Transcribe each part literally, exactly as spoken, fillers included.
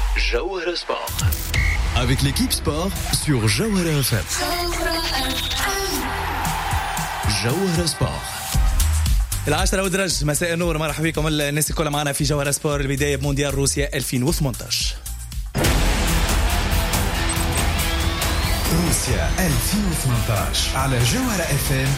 Jawhara Sport. Avec l'équipe sport sur Jawhara F M. Jawhara Sport. العاشرة ودرج مساء النور، مرحبا بكم الناس الكل معنا في جوهرة سبور. البداية بمونديال روسيا ألفين وثمانية عشر. روسيا ألفين وثمانية عشر على جوهرة اف ام.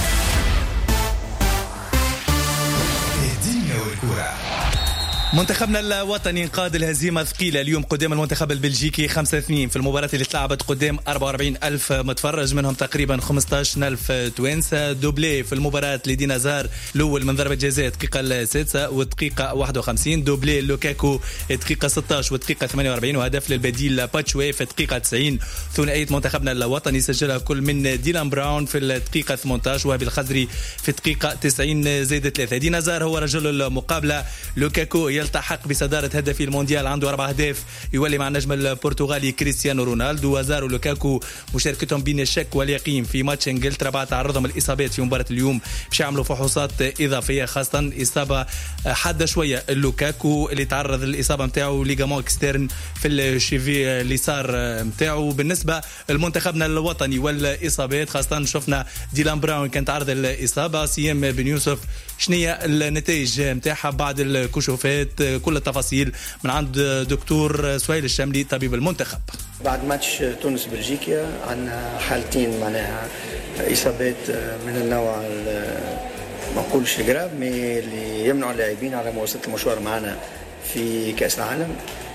الدنيا والكرة. منتخبنا الوطني انقاد الهزيمة ثقيلة اليوم قدام المنتخب البلجيكي خمسة اثنين في المباراة اللي تلعبت قدام أربعة وأربعين ألف متفرج، منهم تقريبا خمسة عشر ألف توانسة. دوبلي في المباراة لدينا زار الأول من ضربة جزاء دقيقة السادسة ودقيقة واحد وخمسين، دوبلي لوكاكو دقيقة ستة عشر ودقيقة ثمانية وأربعين، وهدف للبديل باتشوي في دقيقة تسعين. ثنائية منتخبنا الوطني سجلها كل من ديلان براون في الدقيقة ثمانية عشر وهبي الخضري في دقيقة تسعين زائد ثلاثة. دينا زار هو رجل المقابلة. لوكاكو يلتحق بصدارة هدفي المونديال، عنده أربع أهداف، يولي مع النجم البرتغالي كريستيانو رونالدو. وزارو لوكاكو مشاركتهم بين الشك واليقين في ماتش انجلترا بعد تعرضهم الإصابات في مباراة اليوم، باش يعملوا فحوصات إضافية، خاصة إصابة حادة شوية لوكاكو اللي تعرض الإصابة متاعه ليغامون اكسترن في الشيفي اليسار متاعه. بالنسبة لمنتخبنا الوطني والإصابات، خاصة شفنا ديلان براون كان تعرض الإصابة. سيام بن يوسف شنية النتائج متاعها بعد الكشوفات؟ كل التفاصيل من عند دكتور سويل الشاملي طبيب المنتخب. بعد ماتش تونس بلجيكا عندنا حالتين معناها إصابات من النوع ما نقولش جراب مي اللي يمنعوا اللاعبين على مواصلة المشوار معنا في كأس العالم.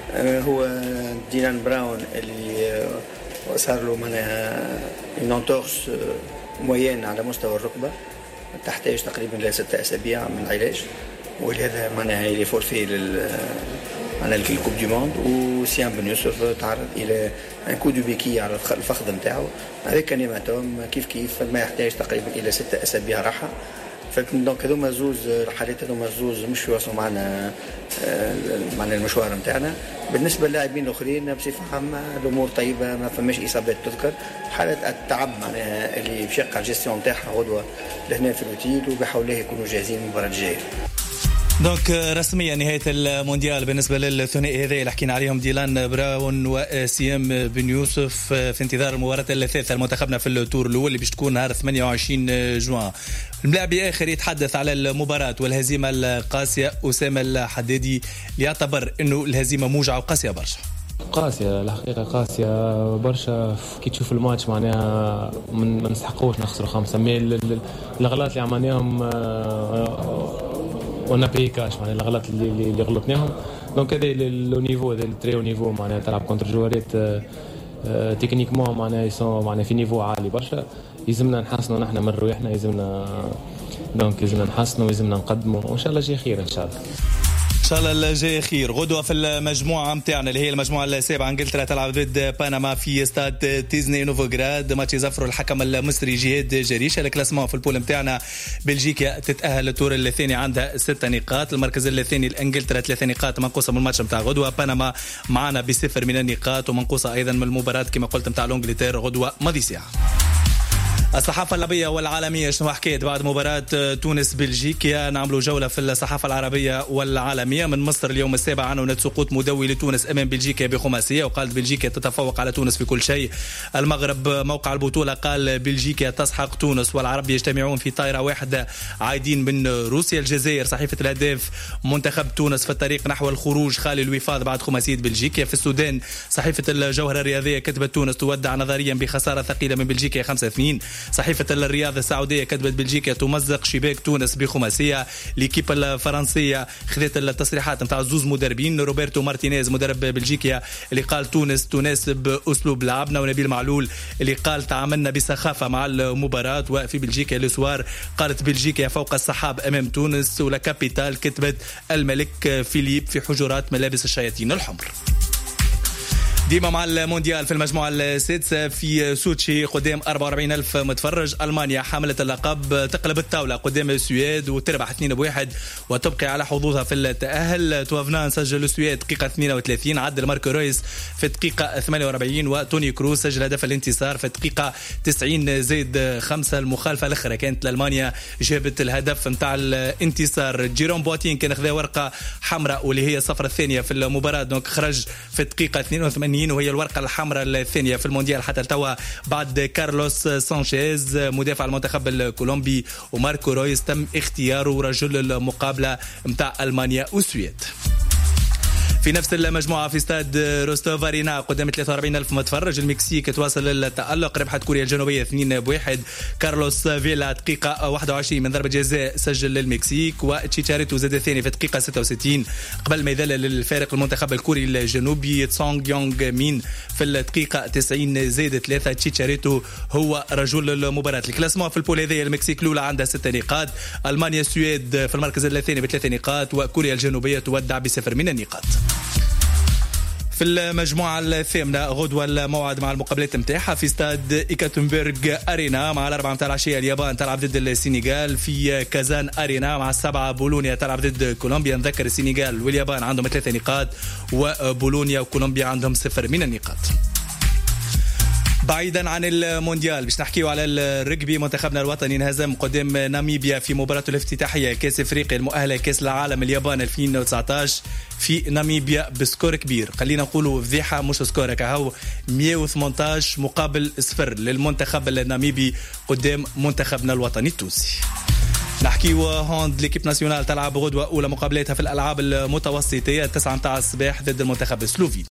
هو ديلان براون اللي صار له معناها نونتورس موين على مستوى الركبة، تحتاج تقريبا لستة أسابيع من العلاج، ولهذا معناها اللي فورفي لل معناها الكوب دي موند. وسيام بن يوسف تعرض الى ان كو دو بيكي على الفخذ نتاعو، هذاك نيماتوم كيف كيف ما يحتاج تقريبا الى ستة اسابيع راحه. فدونك هذوما زوز الحالات هذوما زوز مش يواصلوا معنا معنا المشوار نتاعنا. بالنسبه للاعبين الاخرين بصفه عامه الامور طيبه، ما فماش اصابات تذكر. حاله التعب معناها اللي بشق الجيستيون نتاعها غدوه لهنا في الاوتيل، وبحول الله يكونوا جاهزين للمباراه الجايه. دونك رسميا نهاية المونديال بالنسبة للثنائي هذا اللي حكينا عليهم، ديلان براون وسيام بن يوسف، في انتظار المباراة الثالثة لمنتخبنا في التور الأول اللي باش تكون نهار ثمانية وعشرين جوان. الملاعب آخر يتحدث على المباراة والهزيمة القاسية. أسامة الحدادي يعتبر إنه الهزيمة موجعة وقاسية برشا. قاسية الحقيقة، قاسية برشا. كي تشوف الماتش معناها من ما نستحقوش نخسروا خمسة، مي الأغلاط اللي عملناهم ونا بيكاش معناها الغلط اللي اللي غلطناهم. دونك هذا لو نيفو، هذا التريو نيفو معناها تلعب كونتر جوارات تكنيكمون معناها يسون معناها في نيفو عالي برشا. يلزمنا نحسنوا نحن من رواحنا، يلزمنا دونك يلزمنا نحسنوا ويلزمنا نقدموا، وان شاء الله جاي خير ان شاء الله. ان شاء الله الجاي خير. غدوه في المجموعه نتاعنا اللي هي المجموعه السابعه، انجلترا تلعب ضد بنما في استاد تيزني نوفوغراد. ماتش يزفروا الحكم المصري جهاد جريشه. الكلاسمون في البول نتاعنا بلجيكا تتاهل للدور الثاني عندها ست نقاط، المركز الثاني لانجلترا ثلاث نقاط منقوصه من الماتش نتاع غدوه. بنما معنا بصفر من النقاط ومنقوصه ايضا من المباراه كما قلت نتاع الانجلترا غدوه ماضي ساعه. الصحافة العربية والعالمية شنو حكيت بعد مباراة تونس بلجيكا؟ نعملوا جولة في الصحافة العربية والعالمية. من مصر اليوم السابع عنونت سقوط مدوي لتونس أمام بلجيكا بخماسية، وقالت بلجيكا تتفوق على تونس في كل شيء. المغرب موقع البطولة قال بلجيكا تسحق تونس والعرب يجتمعون في طائرة واحدة عايدين من روسيا. الجزائر صحيفة الهداف منتخب تونس في الطريق نحو الخروج خالي الوفاض بعد خماسية بلجيكا. في السودان صحيفة الجوهرة الرياضية كتبت تونس تودع نظريا بخسارة ثقيلة من بلجيكا خمسة اثنين. صحيفة الرياضة السعودية كتبت بلجيكا تمزق شباك تونس بخماسية. ليكيب الفرنسية خذت التصريحات نتاع زوز مدربين، روبرتو مارتينيز مدرب بلجيكا اللي قال تونس تناسب أسلوب لعبنا، ونبيل معلول اللي قال تعاملنا بسخافة مع المباراة. وفي بلجيكا لسوار قالت بلجيكا فوق السحاب أمام تونس. ولا كابيتال كتبت الملك فيليب في حجرات ملابس الشياطين الحمر. ديما مع المونديال في المجموعة السادسة في سوتشي قدام أربعة وأربعين ألف متفرج. ألمانيا حاملة اللقب تقلب الطاولة قدام السويد وتربح اثنين بواحد وتبقي على حظوظها في التأهل. توافنان سجل السويد دقيقة اثنين وثلاثين، عدل ماركو رويس في دقيقة ثمانية وأربعين وتوني كروز سجل هدف الانتصار في دقيقة تسعين زائد خمسة. المخالفة الأخرى كانت لألمانيا جابت الهدف نتاع الانتصار. جيروم بواتين كان خذا ورقة حمراء واللي هي الصفرة الثانية في المباراة، دونك خرج في دقيقة اثنين وثمانين وهي الورقة الحمراء الثانية في المونديال حتى التوا بعد كارلوس سانشيز مدافع المنتخب الكولومبي. وماركو رويس تم اختياره رجل المقابلة متاع ألمانيا والسويد. في نفس المجموعة في استاد روستوف أرينا قدام ثلاثة وأربعين ألف متفرج المكسيك تواصل التألق، ربحت كوريا الجنوبية اثنين بواحد. كارلوس فيلا دقيقة واحد وعشرين من ضربة جزاء سجل للمكسيك وتشيتشاريتو زاد الثاني في دقيقة ستة وستين قبل ما يذلل الفارق المنتخب الكوري الجنوبي. تسونغ يونغ مين في الدقيقة تسعين زائد ثلاثة. تشيتشاريتو هو رجل المباراة. الكلاسمون في البول هذه المكسيك الأولى عندها ستة نقاط، ألمانيا السويد في المركز الثاني بثلاثة نقاط وكوريا الجنوبية تودع بصفر من النقاط. في المجموعة الثامنة غدوة الموعد مع المقابلات متاعها في استاد إيكاتنبرغ أرينا. مع الأربعة متاع العشية اليابان تلعب ضد السنغال. في كازان أرينا مع السبعة بولونيا تلعب ضد كولومبيا. نذكر السنغال واليابان عندهم ثلاثة نقاط وبولونيا وكولومبيا عندهم صفر من النقاط. بعيدا عن المونديال باش نحكيو على الرجبي. منتخبنا الوطني انهزم قدام ناميبيا في مباراة الافتتاحية كاس افريقيا المؤهلة كاس العالم اليابان ألفين وتسعطاش في ناميبيا بسكور كبير. خلينا نقولوا فضيحة مش سكور كهو مئة وثمانية عشر مقابل صفر للمنتخب الناميبي قدام منتخبنا الوطني التونسي. نحكيو هوند ليكيب ناسيونال تلعب غدوة أولى مقابلاتها في الألعاب المتوسطية التسعة متاع الصباح ضد المنتخب السلوفي.